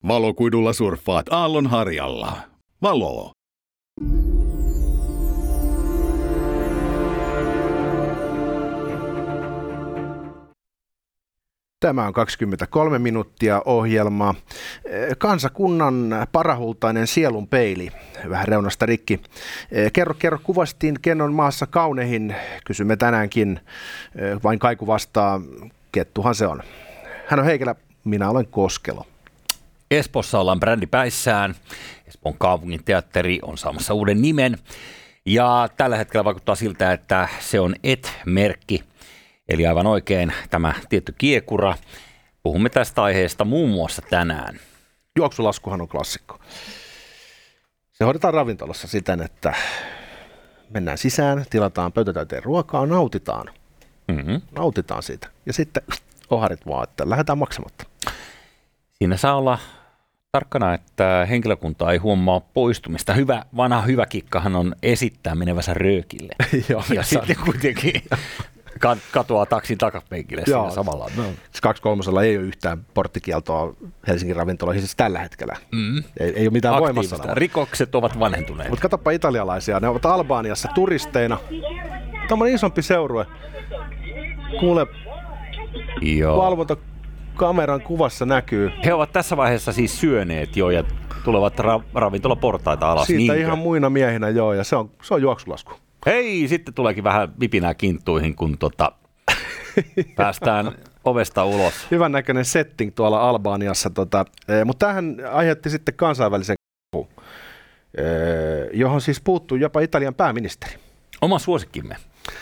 Valokuidulla surffaat aallonharjalla. Valo. Tämä on 23 minuuttia ohjelma. Kansakunnan parahultainen sielun peili. Vähän reunasta rikki. Kerro kuvastiin, ken on maassa kaunehin. Kysymme tänäänkin. Vain kaiku vastaa, kettuhan se on. Hän on Heikelä, minä olen Koskelo. Espoossa ollaan brändi päissään. Espoon kaupungin teatteri on saamassa uuden nimen. Ja tällä hetkellä vaikuttaa siltä, että se on ET-merkki. Eli aivan oikein tämä tietty kiekura. Puhumme tästä aiheesta muun muassa tänään. Juoksulaskuhan on klassikko. Se hoidetaan ravintolassa siten, että mennään sisään, tilataan pöytä täyteen ruokaa, nautitaan. Nautitaan siitä. Ja sitten oharit vaan, että lähdetään maksamatta. Siinä saa olla tarkkana, että henkilökunta ei huomaa poistumista. Vanha kikkahan on esittää menevänsä röökille. Ja sitten kuitenkin katoaa taksin takapenkille siinä samalla. No. 2/3 ei ole yhtään porttikieltoa Helsingin ravintoloihin siis tällä hetkellä. Ei ole mitään voimassa. Rikokset ovat vanhentuneet. Mutta katsoppa italialaisia. Ne ovat Albaniassa turisteina. Tällainen isompi seurue. Kuule, valvontakameran kuvassa näkyy. He ovat tässä vaiheessa siis syöneet jo ja tulevat ravintolaportaita alas. Siitä ihan muina miehinä joo, ja se on juoksulasku. Hei, sitten tuleekin vähän vipinää kinttuihin, kun päästään ovesta ulos. Hyvän näköinen setting tuolla Albaniassa, mutta tämähän aiheutti sitten kansainvälisen johon siis puuttuu jopa Italian pääministeri. Oma suosikkimme.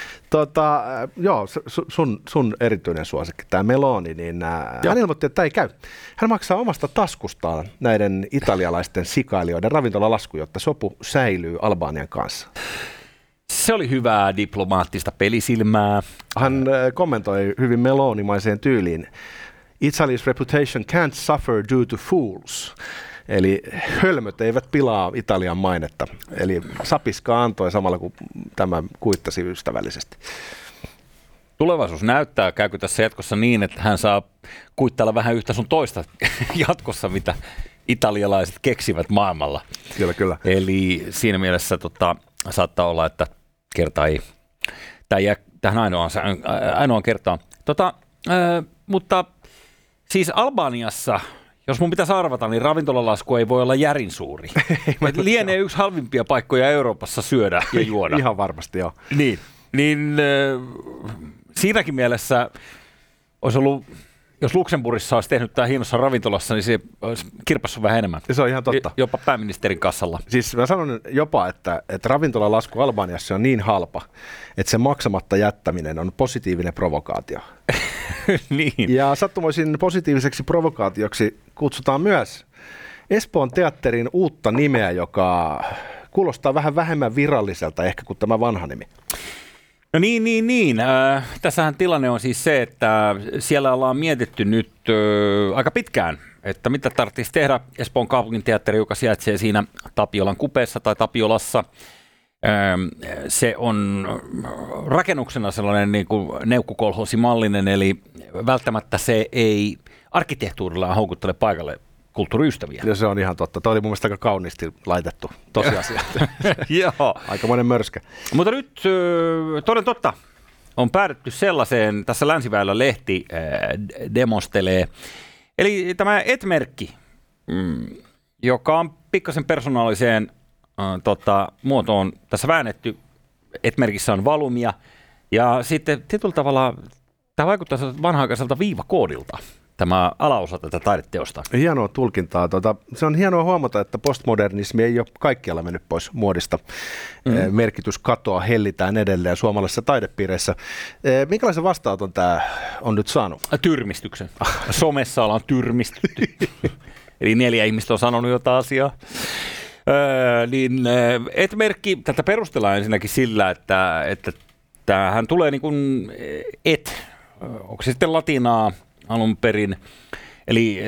Joo, sun erityinen suosikki, tämä Meloni, niin hän ilmoitti, että tämä ei käy. Hän maksaa omasta taskustaan näiden italialaisten sikailijoiden ravintolalasku, jotta sopu säilyy Albanian kanssa. Se oli hyvää diplomaattista pelisilmää. Hän kommentoi hyvin melonimaiseen tyyliin. Italy's reputation can't suffer due to fools. Eli hölmöt eivät pilaa Italian mainetta. Eli sapiskaa antoi samalla kuin tämä kuittasi ystävällisesti. Tulevaisuus näyttää, käykö tässä jatkossa niin, että hän saa kuittailla vähän yhtä sun toista jatkossa, mitä italialaiset keksivät maailmalla. Kyllä. Eli siinä mielessä saattaa olla, että kerta ei, tämä jää tähän ainoan kertaan. Mutta siis Albaniassa, jos mun pitäisi arvata, niin ravintolalasku ei voi olla järin suuri. Lienee yksi halvimpia paikkoja Euroopassa syödä ja juoda. Ihan varmasti, joo. Niin siinäkin mielessä olisi ollut, jos Luxemburgissa olisi tehnyt tämä hienossa ravintolassa, niin se olisi kirpassut vähän enemmän. Se on ihan totta. Jopa pääministerin kassalla. Siis mä sanon jopa, että ravintolalasku Albaniassa on niin halpa, että se maksamatta jättäminen on positiivinen provokaatio. Niin. Ja sattumoisin positiiviseksi provokaatioksi kutsutaan myös Espoon teatterin uutta nimeä, joka kuulostaa vähän vähemmän viralliselta ehkä kuin tämä vanha nimi. No niin. Tässähän tilanne on siis se, että siellä ollaan mietitty nyt aika pitkään, että mitä tarvitsisi tehdä. Espoon kaupungin teatteri, joka sijaitsee siinä Tapiolan kupeessa tai Tapiolassa. Se on rakennuksena sellainen niin kuin neukkukolhoosimallinen, eli välttämättä se ei arkkitehtuurilla houkuttele paikalle kulttuuriystäviä. Ja se on ihan totta. Tuo oli mun mielestä aika kauniisti laitettu tosiasia. Joo. Aikamoinen mörskä. Mutta nyt toden totta on päädytty sellaiseen, tässä Länsiväylä lehti demonstelee, eli tämä ET-merkki, joka on pikkasen persoonalliseen muotoon tässä väännetty. ET-merkissä on valumia ja sitten tietyllä tavalla tämä vaikuttaa vanha-aikaiselta viivakoodilta. Tämä alaosa tätä taideteosta. Hienoa tulkintaa. Se on hienoa huomata, että postmodernismi ei ole kaikkialla mennyt pois muodista. Merkitys katoa hellitään edelleen suomalaisissa taidepiireissä. Minkälaisen vastaanoton tämä on nyt saanut? Tyrmistyksen. Somessa ollaan tyrmistytty. Eli 4 ihmistä on sanonut jotain asiaa. ET-merkki, tätä perustellaan ensinnäkin sillä, että tämähän tulee niin kuin onko se sitten latinaa alun perin, eli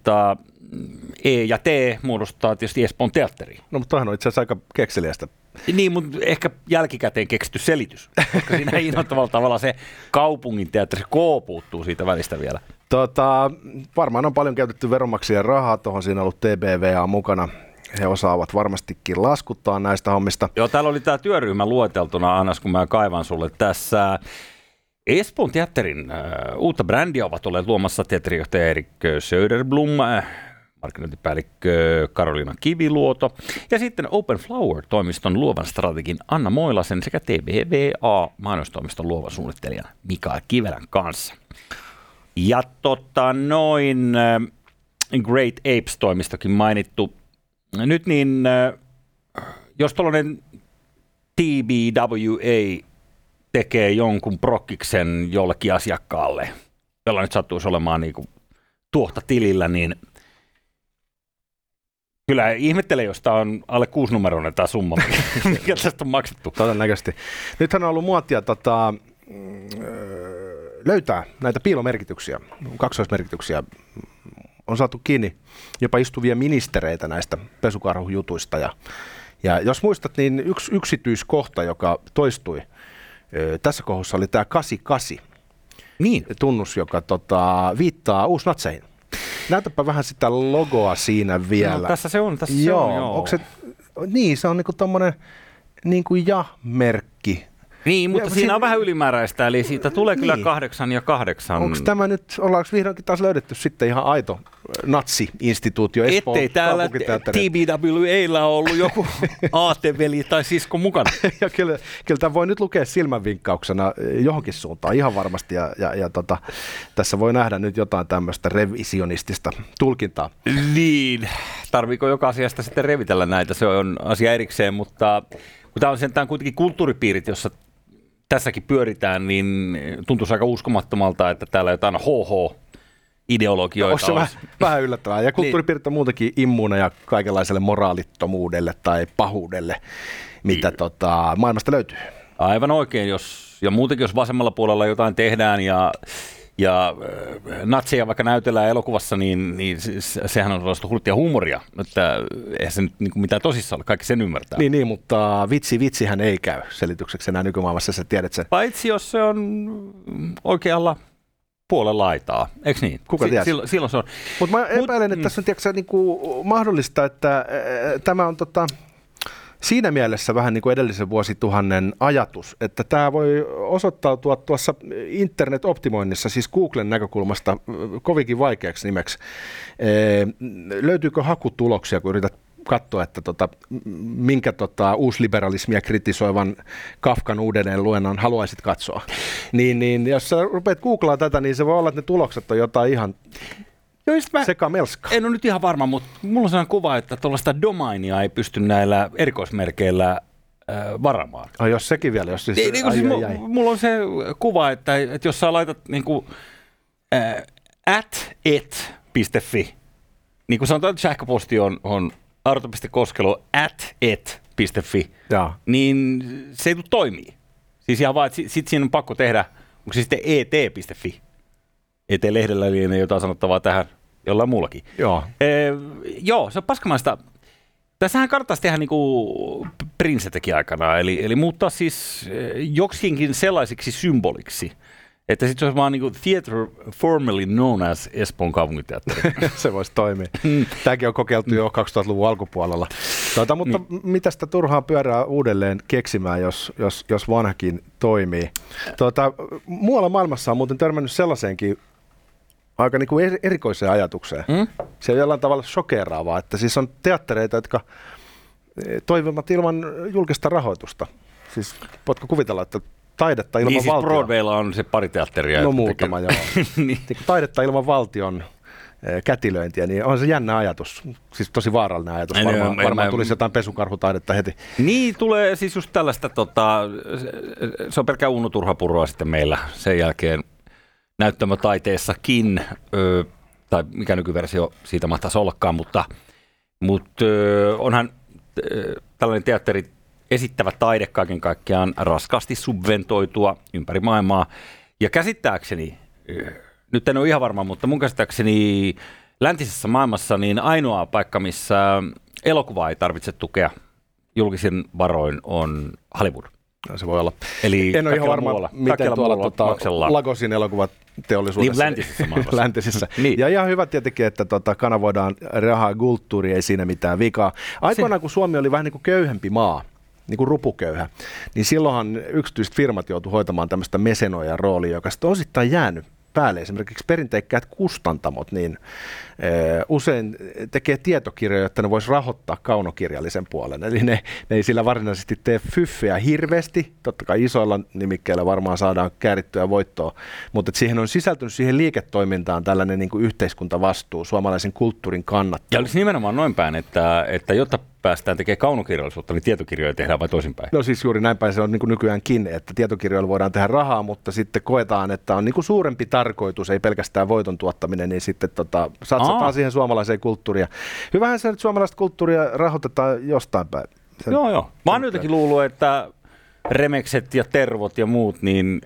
E ja T muodostaa tietysti Espoon teatteri. No, mutta toihan on itse asiassa aika kekseliästä. Niin, mutta ehkä jälkikäteen keksitty selitys, koska siinä innoittavalla tavalla se kaupungin teatteri, se K puuttuu siitä välistä vielä. Varmaan on paljon käytetty veronmaksajien rahaa, tuohon siinä on ollut TBVA mukana. He osaavat varmastikin laskuttaa näistä hommista. Joo, täällä oli tämä työryhmä lueteltuna, Annas, kun mä kaivan sulle tässä. Espoon teatterin uutta brändiä ovat olleet luomassa teatterijohtaja Erik Söderblom, markkinointipäällikkö Karoliina Kiviluoto ja sitten Open Flower-toimiston luovan strategin Anna Moilasen sekä TBVA-mainostoimiston luovan suunnittelijan Mikael Kivelän kanssa. Ja Great Apes-toimistokin mainittu. Nyt niin, jos tuollainen TBWA tekee jonkun prokkiksen jollekin asiakkaalle, jolla nyt sattuisi olemaan niin kuin tuohta tilillä, niin kyllä ihmettelen, jos tämä on alle 6-numeroinen tämä summa, mikä tästä on maksettu. Todennäköisesti. Nythän on ollut muotia löytää näitä piilomerkityksiä, kaksoismerkityksiä. On saatu kiinni jopa istuvia ministereitä näistä pesukarhujutuista. Ja jos muistat, niin yksi yksityiskohta, joka toistui tässä kohdassa, oli tämä 88. Niin. Tunnus, joka viittaa uusnatseihin. Näytäpä vähän sitä logoa siinä vielä. No, tässä se on. Joo. Onko se, niin, se on niinku tommonen niinku ja-merkki. Niin, mutta siinä on vähän ylimääräistä, eli siitä tulee kyllä niin. 8 ja 8. Onko tämä nyt, ollaanko vihdoinkin taas löydetty sitten ihan aito natsi-instituutio Espoon ettei täällä TBWA:lla ollut joku aateveli tai sisko mukana. Ja kyllä tämä voi nyt lukea silmänvinkkauksena johonkin suuntaan ihan varmasti, ja tässä voi nähdä nyt jotain tämmöistä revisionistista tulkintaa. Niin, tarviiko joka asiasta sitten revitellä näitä, se on asia erikseen, mutta kun tämä on sentään kuitenkin kulttuuripiirit, jossa tässäkin pyöritään, niin tuntuisi aika uskomattomalta, että täällä jotain ideologioita olisi. Vähän yllättävää. Ja kulttuuripiirit on muutenkin immuuneja kaikenlaiselle moraalittomuudelle tai pahuudelle, mitä maailmasta löytyy. Aivan oikein, ja muutenkin jos vasemmalla puolella jotain tehdään ja natseja vaikka näytellään elokuvassa, niin sehän on sellaista hulttia huumoria, että eihän se nyt niin mitään tosissaan ole, kaikki sen ymmärtää. Niin, mutta vitsihän ei käy selitykseksi enää nykymaailmassa, sä tiedät sen. Paitsi jos se on oikealla puolella laitaa, eikö niin? Kuka tiedät? Silloin se on. Mutta mä epäilen, että tässä on niinku mahdollista, että tämä on siinä mielessä vähän niin kuin edellisen vuosituhannen ajatus, että tämä voi osoittautua tuossa internet-optimoinnissa, siis Googlen näkökulmasta kovinkin vaikeaksi nimeksi. Löytyykö hakutuloksia, kun yrität katsoa, että minkä uusliberalismia kritisoivan Kafkan uudelleenluennon haluaisit katsoa. Niin jos sä rupeat googlaa tätä, niin se voi olla, että ne tulokset on jotain ihan sekamelskaa. En ole nyt ihan varma, mutta mulla on sellainen kuva, että tuollaista domainia ei pysty näillä erikoismerkeillä varamaan. Jos sekin vielä, jos siis... Mulla on se kuva, että jos sä laitat niinku @et.fi, niin kuin sanotaan, että sähköposti on arto.koskelo@et.fi, niin se ei tule toimii. Siis ihan vaan, että sit siinä on pakko tehdä, onko se sitten et.fi? ET-lehdellä lienee jotain sanottavaa tähän jollain muullakin. Joo, se on paskamaista. Tässähän kannattaisi tehdä niin kuin Prince teki aikanaan, eli muuttaa siis joksikin sellaisiksi symboliksi, että sitten se olisi vaan niin kuin theater formerly known as Espoon kaupunginteatteri. Se voisi toimia. Tämäkin on kokeiltu jo 2000-luvun alkupuolella. Mutta mitä sitä turhaa pyörää uudelleen keksimään, jos vanhakin toimii? Muualla maailmassa on muuten törmännyt sellaiseenkin aika niin kuin erikoiseen ajatukseen. Se on jollain tavalla shokeraavaa, että siis on teattereita, jotka toimivat ilman julkista rahoitusta. Siis voitko kuvitella, että taidetta ilman valtion... Niin siis Broadwaylla on se pari teatteria. No muutama, joo. Niin. Taidetta ilman valtion kätilöintiä, niin on se jännä ajatus. Siis tosi vaarallinen ajatus. Varmaan tulisi jotain pesukarhutaidetta heti. Niin, tulee siis just tällaista, se on pelkkää unoturhapurua sitten meillä sen jälkeen näyttämötaiteessakin, tai mikä nykyversio siitä mahtaisi ollakaan, mutta onhan tällainen teatteri esittävä taide kaiken kaikkiaan raskaasti subventoitua ympäri maailmaa. Ja käsittääkseni, nyt en ole ihan varma, mutta mun käsittääkseni läntisessä maailmassa niin ainoa paikka, missä elokuvaa ei tarvitse tukea julkisin varoin, on Hollywood. No, se voi olla. Eli en ole ihan varma, miten tuolla Lagosin elokuvat teollisuudessa. Niin, läntisessä maailmassa. Läntisessä. Niin. Ja ihan hyvä tietenkin, että kanavoidaan rahaa ja kulttuuri, ei siinä mitään vikaa. Aikoinaan, kun Suomi oli vähän niin kuin köyhempi maa, niin kuin rupuköyhä, niin silloinhan yksityiset firmat joutuivat hoitamaan tämmöistä mesenoijan roolia, joka sitten on osittain jäänyt päälle. Esimerkiksi perinteikkäät kustantamot niin usein tekee tietokirjoja, jotta ne voisi rahoittaa kaunokirjallisen puolen. Eli ne ei sillä varsinaisesti tee fyffeä hirveästi. Totta kai isoilla nimikkeillä varmaan saadaan käärittyä voittoa, mutta siihen on sisältynyt siihen liiketoimintaan tällainen niin kuin yhteiskuntavastuu, suomalaisen kulttuurin kannattelu. Ja olisi nimenomaan noin päin, että jotta päästään tekemään kaunokirjallisuutta, niin tietokirjoja tehdään vai toisinpäin? No siis juuri näin päin se on niin kuin nykyäänkin, että tietokirjoilla voidaan tehdä rahaa, mutta sitten koetaan, että on niin kuin suurempi tarkoitus, ei pelkästään voiton tuottaminen, niin sitten satsataan siihen suomalaiseen kulttuuriin. Hyvähän se nyt suomalaista kulttuuria rahoitetaan jostain päin. Joo. Mä oon jotenkin luullut, että remekset ja tervot ja muut niin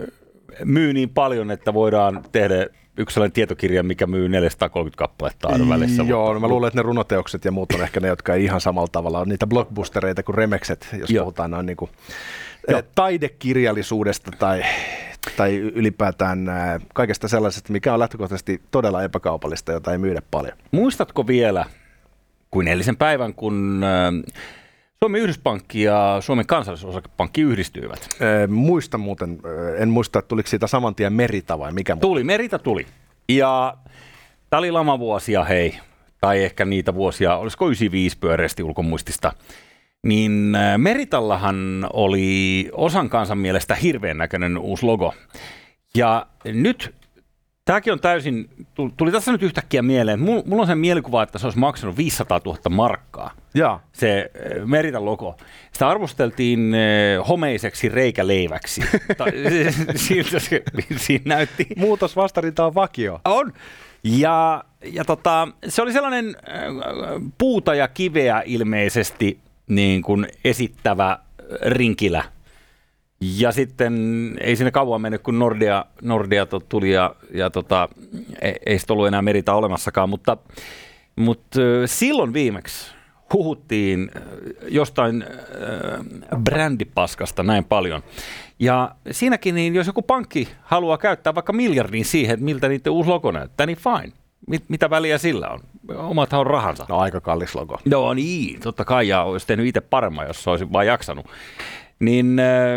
myy niin paljon, että voidaan tehdä yksi sellainen tietokirja, mikä myy 430 kappaletta aina välissä. Joo, no mä luulen, että ne runoteokset ja muut on ehkä ne, jotka ei ihan samalla tavalla ole niitä blockbustereita kuin remekset, jos puhutaan noin niin kuin taidekirjallisuudesta tai ylipäätään kaikesta sellaisesta, mikä on lähtökohtaisesti todella epäkaupallista, jota ei myydä paljon. Muistatko vielä, kuin eilisen päivän, kun Suomen Yhdyspankki ja Suomen Kansallisosakepankki yhdistyivät? Muistan muuten, en muista, että tuliko siitä saman tien Merita vai mikä? Merita tuli. Ja tämä oli lamavuosia, tai ehkä niitä vuosia, olisiko 95 pyöreästi ulkomuistista. Niin Meritallahan oli osan kansan mielestä hirveän näköinen uusi logo. Ja nyt, tämäkin on täysin, tuli tässä nyt yhtäkkiä mieleen, mulla on se mielikuva, että se olisi maksanut 500 000 markkaa, se Meritan logo. Sitä arvosteltiin homeiseksi reikäleiväksi. Siltä se siinä näytti. Muutos vastarinta on vakio. On. Ja se oli sellainen puuta ja kiveä ilmeisesti niin kuin esittävä rinkilä. Ja sitten ei sinne kauan mennyt, kun Nordea tuli ja ei sitten ollut enää Merita olemassakaan, mutta silloin viimeksi huhuttiin jostain brändipaskasta näin paljon. Ja siinäkin, niin jos joku pankki haluaa käyttää vaikka miljardin siihen, että miltä niiden uusi logo näyttää, niin fine. Mitä väliä sillä on? Omathan on rahansa. No aika kallis logo. No niin, totta kai, ja olisi tehnyt itse paremmin, jos olisi vaan jaksanut. Niin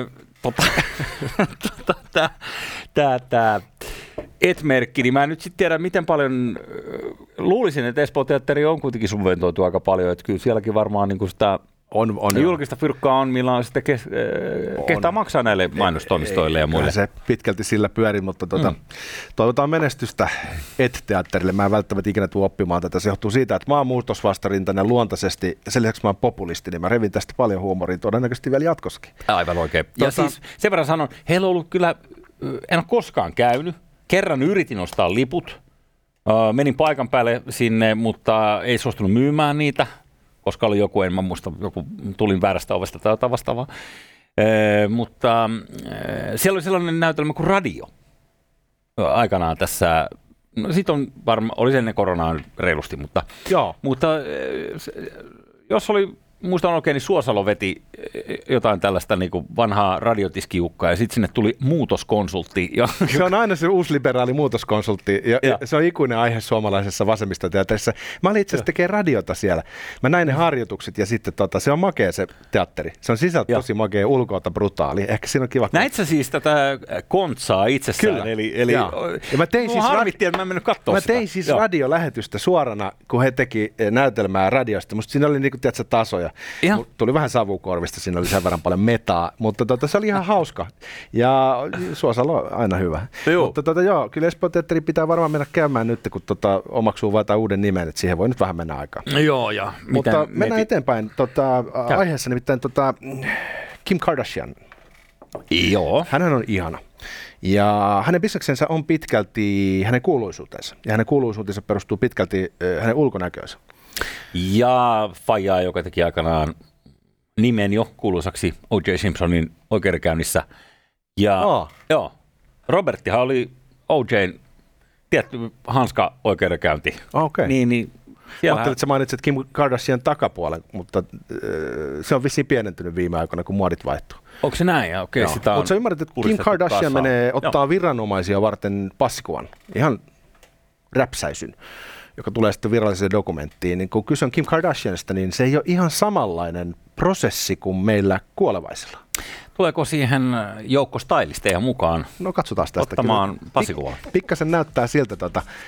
tämä et-merkki, niin mä en nyt sitten tiedä, miten paljon, luulisin, että Espoon teatteri on kuitenkin subventoitu aika paljon, että kyllä sielläkin varmaan niin kuin sitä on julkista fyrkkaa on, millä on sitten kehtaa maksaa näille mainostoimistoille ja muille. Se pitkälti sillä pyörii, mutta toivotaan menestystä et-teatterille. Mä en välttämättä ikinä tule oppimaan tätä. Se johtuu siitä, että mä oon muutosvastarintainen luontaisesti. Sen lisäksi mä oon populisti, niin mä revin tästä paljon huumoria todennäköisesti vielä jatkossakin. Aivan oikein. Ja siis sen verran sanon, heillä on ollut kyllä, en ole koskaan käynyt. Kerran yritin ostaa liput. Menin paikan päälle sinne, mutta ei suostunut myymään niitä, koska oli joku, en mä muista, tulin väärästä ovesta tai jotain vastaavaa. Mutta siellä oli sellainen näytelmä kuin Radio aikanaan tässä. No sit on varmaan, oli se ennen koronaa reilusti, mutta jos oli, muistan oikein, niin Suosalo veti jotain tällaista niin kuin vanhaa radiotiskiukkaa ja sitten sinne tuli muutoskonsultti. Se on aina se uusliberaali muutoskonsultti ja se on ikuinen aihe suomalaisessa vasemmistoteatterissa. Mä olin itse asiassa tekemään radiota siellä. Mä näin ne harjoitukset ja sitten se on makea se teatteri. Se on sisältö tosi makea, ulkoota brutaali. Ehkä siinä on kiva. Näit sä siis tätä kontsaa itsessään? Kyllä. Eli ja mä tein siis harmittiin, että mä en mennyt katsomaan sitä. Mä tein siis radiolähetystä suorana, kun he teki näytelmää radiosta. Musta siinä oli niinku, tiedätkö, tasoja. Tuli vähän savukorvista, siinä oli sen verran paljon metaa, mutta se oli ihan hauska. Ja Suosalo on aina hyvä. Mutta kyllä Espoon teatteri pitää varmaan mennä käymään nyt, kun omaksuu vaan uuden nimen, että siihen voi nyt vähän mennä aikaa. Joo, ja mutta mennään eteenpäin. Aiheessa nimittäin Kim Kardashian. Joo. Hänhän on ihana. Ja hänen bisneksensä on pitkälti hänen kuuluisuutensa. Ja hänen kuuluisuutensa perustuu pitkälti hänen ulkonäköönsä. Ja faijaa, joka teki aikanaan nimen jo kuuluisaksi O.J. Simpsonin oikeudenkäynnissä. Ja Roberttihan oli O.J.n tietty hanska oikeudenkäynti. Okay. Niin Ajattelin, että sä mainitsit Kim Kardashian takapuolen, mutta se on vissiin pienentynyt viime aikoina, kun muodit vaihtuu. Onko se näin? Okei, sitä on. Mutta sä ymmärrät, että Kim Kardashian ottaa viranomaisia varten passikuvan, ihan räpsäisyn, joka tulee sitten viralliseen dokumenttiin. Niin kun kyse on Kim Kardashianista, niin se ei ole ihan samanlainen prosessi kuin meillä kuolevaisilla. Tuleeko siihen joukko stylisteja mukaan? No katsotaan tästä. Ottamaan passikuvaa. Pikkasen näyttää siltä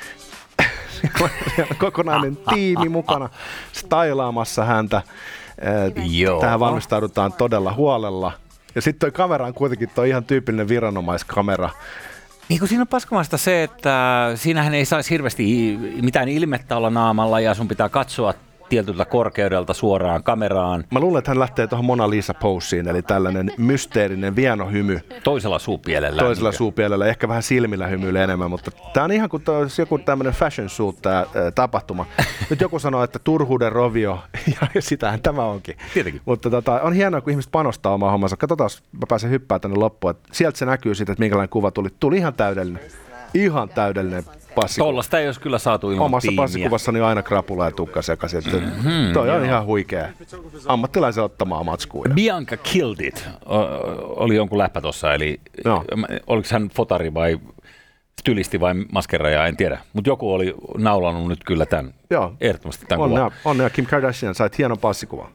kokonainen tiimi mukana stylaamassa häntä. Tähän valmistaudutaan todella huolella. Ja sitten toi kamera on kuitenkin toi ihan tyypillinen viranomaiskamera. Niin kuin siinä on paskamasta se, että siinähän ei saisi hirveästi mitään ilmettä olla naamalla ja sun pitää katsoa tietyltä korkeudelta suoraan kameraan. Mä luulen, että hän lähtee tuohon Mona Lisa-poussiin, eli tällainen mysteerinen vienohymy. Toisella suupielellä. Toisella suupielellä, ehkä vähän silmillä hymyilee enemmän, mutta tää on ihan kuin joku tämmöinen fashion shoot tää tapahtuma. Nyt joku sanoo, että turhuuden rovio, ja sitähän tämä onkin. Tietenkin. Mutta on hienoa, kun ihmiset panostaa omaa hommansa. Katsotaan, jos mä pääsen hyppää tänne loppuun, että sieltä se näkyy siitä, että minkälainen kuva tuli. Tuli ihan täydellinen. Ihan täydellinen passikuva. Tollasta ei olisi kyllä saatu ilman omassa tiimiä. passikuvassani aina krapula ja tukka sekaisin. Toi on ihan huikea. Ammattilaisen ottamaa matskuja. Bianca Killed It oli jonkun läppä tossa, eli oliko hän fotari vai stylisti vai maskeraaja, en tiedä. Mutta joku oli naulannut nyt kyllä tämän, ehdottomasti tämän kuvan. Onnea Kim Kardashian, sait hienon passikuvan.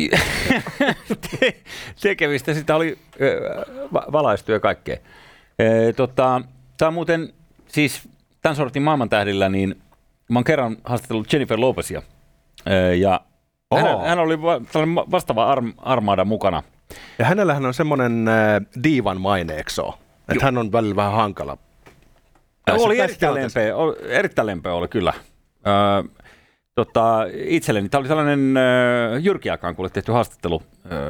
Tekemistä sitä oli valaistu ja kaikkea. Tämä on muuten, siis tämän sortin maailmantähdillä, niin mä oon kerran haastatellut Jennifer Lopezia. Ja hän oli tällainen vastaava armada mukana. Ja hänellähän on semmoinen diivan maine, eikö se ole? Että hän on välillä vähän hankala. Oli erittäin lempeä oli kyllä. Itselleni tämä oli tällainen Jyrki-aikaan, kun oli tehty haastattelu.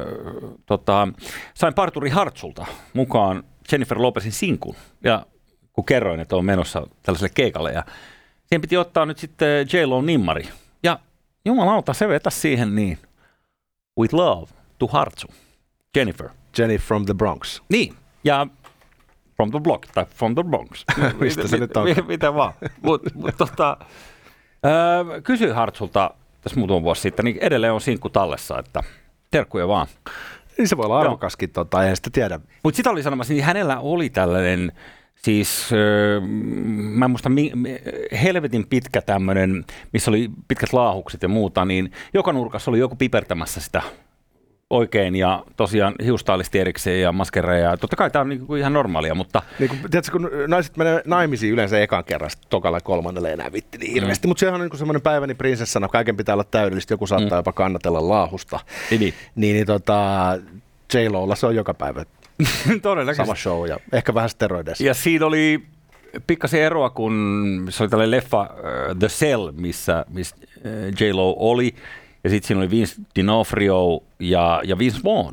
Sain parturi Hartsulta mukaan Jennifer Lopezin sinkun. Ja kun kerroin, että on menossa tällaiselle keikalle. Ja siihen piti ottaa nyt sitten J-Lo-nimmari. Ja jumalauta, se vetäisi siihen niin. With love to Hartsu. Jennifer. Jenny from the Bronx. Niin. Ja from the block tai from the Bronx. Mistä se nyt on? Mitä vaan. Kysyin Hartsulta tässä muutama vuosi sitten, niin edelleen on sinkku tallessa, että terkkuja vaan. Niin se voi olla arvokaskin, eihän sitä tiedä. Mutta sitä oli sanomassa, niin hänellä oli tällainen, siis mä en muista, helvetin pitkä tämmöinen, missä oli pitkät laahukset ja muuta, niin joka nurkassa oli joku pipertämässä sitä oikein ja tosiaan hiustailisti erikseen ja maskereja. Ja totta kai tämä on niinku ihan normaalia, mutta... Niin kuin, tiedätkö, kun naiset menee naimisiin yleensä ekan kerran, tokalla kolmannelle enää vitti niin hirveästi. Mutta sehän on niin semmoinen päiväni prinsessana, kaiken pitää olla täydellistä, joku saattaa jopa kannatella laahusta. Niin J-Lolla se on joka päivä sama show ja ehkä vähän steroideissa. Ja siinä oli pikkasen eroa, kun se oli tällainen leffa The Cell, missä J-Lo oli. Ja sitten siinä oli Vince D'Onofrio ja Vince Vaughn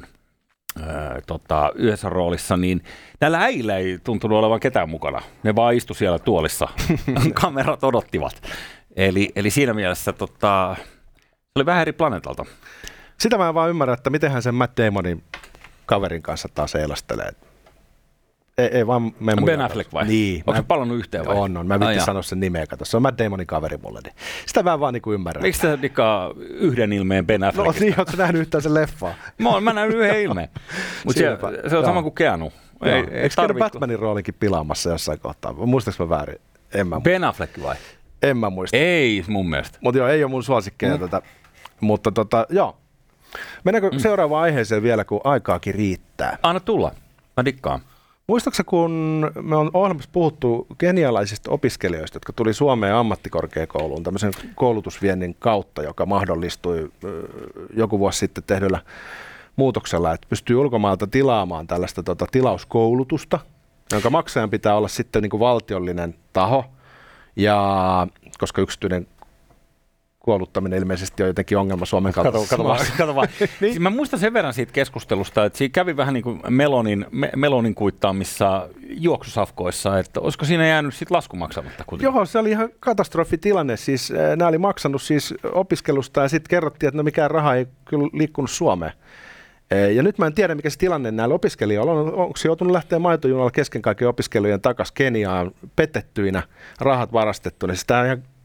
yhdessä roolissa, niin näillä äijillä ei tuntunut olevan ketään mukana. Ne vaan istu siellä tuolissa. Kamerat odottivat. Eli siinä mielessä se oli vähän eri planeetalta. Sitä mä en vaan ymmärrä, että mitenhän sen Matt Damonin kaverin kanssa taas eilastelee. Ei vaan mene Ben Affleck vai? Niin. Onko se palannut yhteen vai? On. Mä vittin sanoa sen nimeä, kato. Se on Matt Damonin kaveri mulle. Niin. Sitä mä vaan niinku ymmärrän. Miksi sä dikkaa yhden ilmeen Ben Affleckista? No niin, ootko sä nähnyt yhtään sen leffaa? Mä nähnyt yhden ilmeen. Mutta se on sama kuin Keanu. Eikö käynyt Batmanin roolinkin pilaamassa jossain kohtaa? Muistaaks mä väärin? En mä Ben Affleck vai? En mä muista. Ei mun mielestä. Mutta joo, ei ole mun suosikkeja tätä. Mutta joo. Mennäänkö seuraavaan aiheeseen vielä, kun aikaakin riittää? Anna tulla. Mä dikkaan. Muistaaksä, kun me on ohjelmassa puhuttu kenialaisista opiskelijoista, jotka tuli Suomeen ammattikorkeakouluun tämmöisen koulutusviennin kautta, joka mahdollistui joku vuosi sitten tehdyllä muutoksella, että pystyy ulkomailta tilaamaan tällaista tilauskoulutusta, jonka maksajan pitää olla sitten niin kuin valtiollinen taho, ja koska yksityinen kouluttaminen ilmeisesti on jotenkin ongelma Suomen kaltaisessa maassa. Kato vaan. Niin. Mä muistan sen verran siitä keskustelusta, että siinä kävi vähän niin kuin melonin kuittaamissa juoksusafkoissa, että olisiko siinä jäänyt sitten lasku maksamatta kuitenkin? Joo, se oli ihan katastrofitilanne. Siis nämä oli maksanut siis opiskelusta ja sitten kerrottiin, että no mikään raha ei kyllä liikkunut Suomeen. Ja nyt mä en tiedä, mikä se tilanne näillä opiskelijoilla on. Onko se joutunut lähteä maitojunalla kesken kaiken opiskelujen takaisin Keniaan petettyinä, rahat varastettuina? Siis tämä on ihan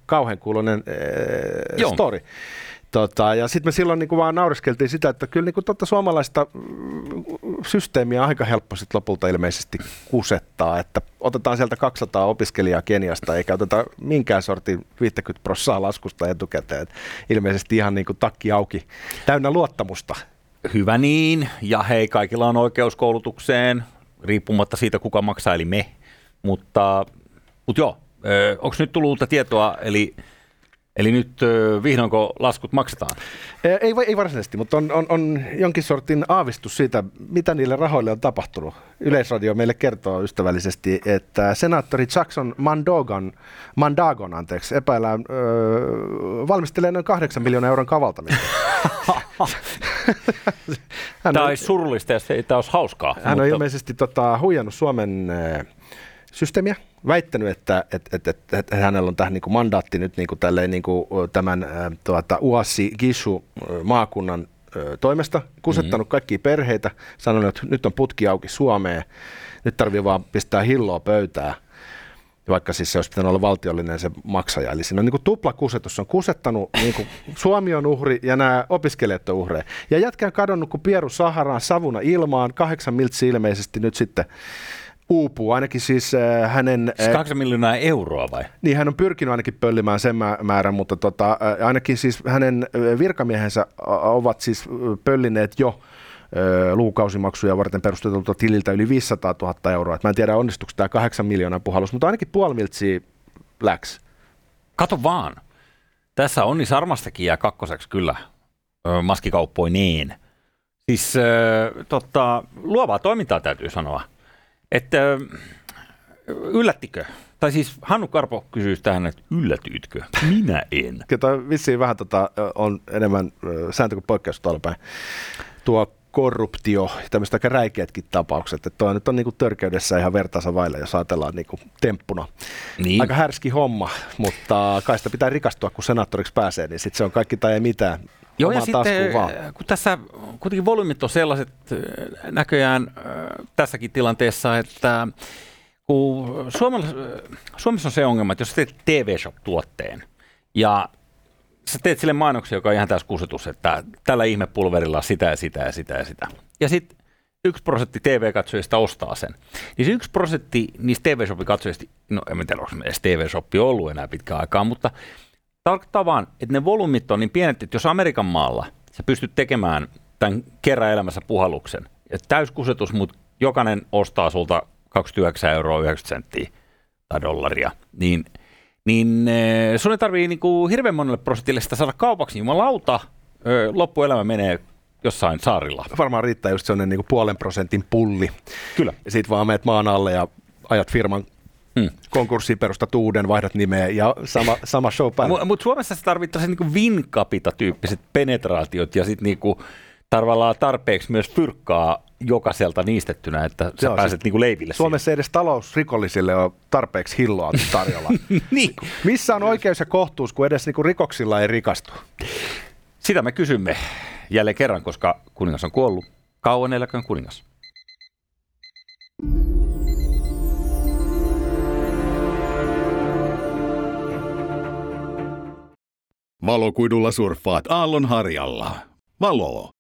kauhean kuuloinen story. Ja sitten me silloin niin kuin vaan naureskeltiin sitä, että kyllä niin kuin suomalaista systeemiä aika helppo sit lopulta ilmeisesti kusettaa, että otetaan sieltä 200 opiskelijaa Keniasta eikä oteta minkään sortin 50% laskusta etukäteen. Et ilmeisesti ihan niin kuin takki auki, täynnä luottamusta. Hyvä niin, ja hei, kaikilla on oikeus koulutukseen, riippumatta siitä kuka maksaa, eli me. Mutta joo, onko nyt tullut uutta tietoa, eli nyt vihdoinko laskut maksetaan? Ei varsinaisesti, mutta on jonkin sortin aavistus siitä, mitä niille rahoille on tapahtunut. Yleisradio meille kertoo ystävällisesti, että senaattori Jackson Mandagon epäillään valmistelee noin 8 miljoonaa euron kavaltamista. Tämä olisi surullista, jos ei tämä olisi hauskaa. Hän on ilmeisesti huijannut Suomen systeemiä, väittänyt, että hänellä on tähän niinku mandaatti nyt niinku tälleen niinku tämän Uassi Gishu maakunnan toimesta, kusettanut kaikkia perheitä, sanonut, että nyt on putki auki Suomeen, nyt tarvii vaan pistää hilloa pöytää, vaikka siis se olisi pitänyt olla valtiollinen se maksaja. Eli siinä on niinku tuplakusetus, se on kusettanut, niinku Suomi on uhri ja nämä opiskelijat on uhreja. Ja jätkä on kadonnut kuin pieru Saharaan savuna ilmaan, 8 miltsiä ilmeisesti nyt sitten uupuu, ainakin siis hänen... 8 miljoonaa euroa vai? Niin, hän on pyrkinyt ainakin pöllimään sen määrän, mutta ainakin siis hänen virkamiehensä ovat siis pöllineet jo lukukausimaksuja varten perustetulta tililtä yli 500 000 euroa. Et mä en tiedä, onnistuuko tämä 8 miljoonaa puhallus, mutta ainakin puoli miltsiä läks. Kato vaan. Tässä Onni Sarmastakin jää kakkoseksi kyllä maskikauppoineen. Siis luovaa toimintaa täytyy sanoa. Että yllättikö? Tai siis Hannu Karpo kysyy tähän, että yllätyitkö? Minä en. Kyllä vissiin vähän on enemmän sääntö kuin poikkeus tuolla päin. Tuo korruptio, tämmöistä aika räikeätkin tapaukset, että tuo nyt on niinku törkeydessä ihan vertaansa vaille, jos ajatellaan niinku temppuna. Niin. Aika härski homma, mutta kai sitä pitää rikastua, kun senaattoriksi pääsee, niin sitten se on kaikki tai ei mitään. Joo, ja sitten kun tässä kuitenkin volyymit on sellaiset näköjään tässäkin tilanteessa, että kun Suomessa on se ongelma, että jos sä teet TV-shop-tuotteen ja sä teet sille mainoksen, joka on ihan täys kusetus, että tällä ihmepulverilla sitä ja sitä ja sitä ja sitä. Ja sitten 1% TV-katsojista ostaa sen. Niin se 1% niistä TV-shop-katsojista, no en tiedä, onko edes TV-shoppi ollut enää pitkään aikaa, mutta tarkoittaa vaan, että ne volyymit on niin pienet, että jos Amerikan maalla sä pystyt tekemään tämän kerran elämässä puhalluksen, että täyskusetus, mutta jokainen ostaa sulta 29 euroa 90 senttiä tai dollaria, niin sun ei tarvii niinku hirveän monelle prosentille sitä saada kaupaksi, jumalauta, loppuelämä menee jossain saarilla. Varmaan riittää just sellainen niinku 0,5% pulli. Kyllä. Ja sit vaan meet maan alle ja ajat firman konkurssiin, perustat uuden, vaihdat nimeä ja sama show päällä. Mutta Suomessa se tarvittaisiin niinku Wincapita-tyyppiset penetraatiot ja sitten niinku tarpeeksi myös fyrkkaa jokaiselta niistettynä, että sä pääset niinku leiville. Suomessa ei edes talousrikollisille ole tarpeeksi hilloa tarjolla. Niin. Missä on oikeus ja kohtuus, kun edes niinku rikoksilla ei rikastu? Sitä me kysymme jälleen kerran, koska kuningas on kuollut. Kauan eläköön kuningas. Valokuidulla surffaat aallonharjalla. Valo.